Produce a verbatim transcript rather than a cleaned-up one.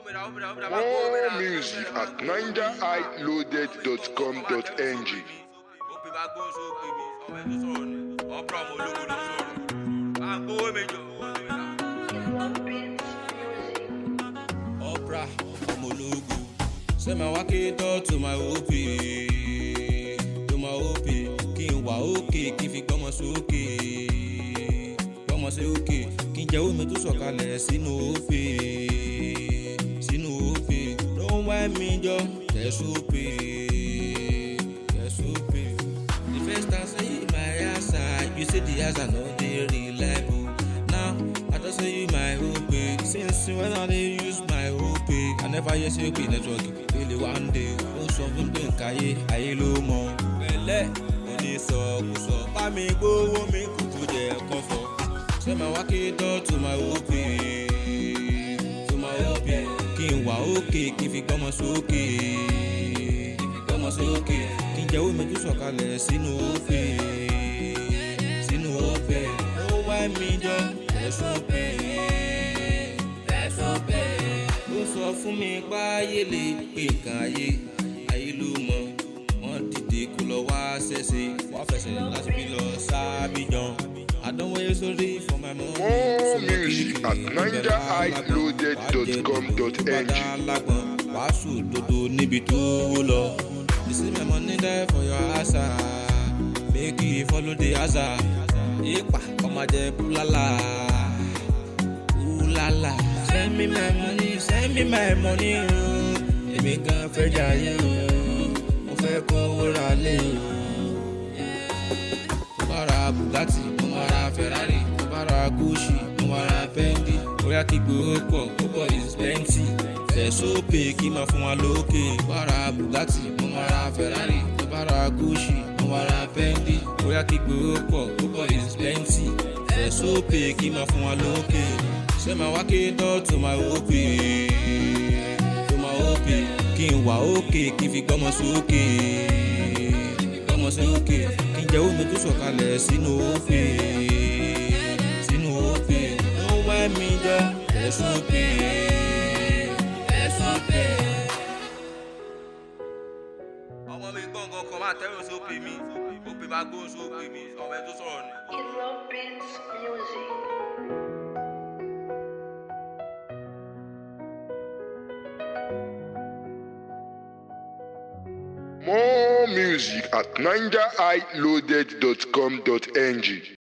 More music at ninja i loaded dot com dot n g. Opera, Omologo. Say my wake talk to my O P, to my O P. Kin wa okay, kin fi gbọmọ sókè, gbọmọ sókè. Kin jẹ́ omi tó sọ̀kalẹ̀ sínú òfè, sínú òfè. Don't want me jọ, there's hope, there's hope. The first time say my answer, you say the answer no dey reliable. Now I just say you my hope. Since when I dey use my hope, I never hear say okay network. Really one day, ó sọ fún mi nǹkan ayé, ayé ló mọ̀. Pẹ̀lẹ́, mo ní sọ kò sọ. Bá mi gbówó mi kúkú jẹ kọ́fọ́. Ṣé máa wá kí tọ́ to my hope, to my hope. Kí n wà òkè, kí n fi gbọ́mọ sókè, gbọ́mọ sókè. Kí n jẹ́ omi tó sọ̀kalẹ̀ sínú òfè, sínú òfè. Ó wá mi jọ, ẹ̀sùn pé. Ó sọ fún mi páyé lè pè nǹkan ayé, ayé ló mọ̀. Wọ́n dìde kó lọ wá ṣẹ̀ṣẹ̀, wá fẹsẹ̀ láti bí lọ sábìjàn. Àdánwò yẹn sórí for my money. More music at ninja i loaded dot com dot n g. Wàásù òdodo níbi tó wó lọ. You see my money there for your answer. Make you follow the answer. Ipa ọmọdé búlálà, búlálà. Send me my money, send me my money. Èmi gan fẹ́ jayé o, mo fẹ́ kó wúrà lé o. Mo bá ra Bugatti, mo máa ra Ferrari, mo bá ra Gucci, mo máa ra Fendi. Bóyá kí gbòó pọ̀, púpọ̀ is plenty. Fẹ̀sọ́pè kí máa fún wa lókè. Mo bá ra Bugatti, mo máa ra Ferrari, mo bá ra Gucci, mo máa ra Fendi. Bóyá kí gbòó pọ̀, púpọ̀ is plenty. Fẹ̀sọ́pè kí máa fún wa lókè. Say my wake talk to my O P, to my O P. Kí n wà òkè, kí n fi gbọ́mọ sókè, gbọ́mọ sókè. Kí n jẹ́ omi tó sọ̀kalẹ̀ sínú òfè, sínú òfè. Ó wá mi jọ, ẹ̀sùn pé, ẹ̀sùn pé. Ọmọ mi gbọ̀ngàn kan máa tẹ́rù sókè mi, òpè bá gbóhùn sókè mi, ọmọ ẹ tó sọ̀rọ̀ ni. More music at ninja i loaded dot com dot n g.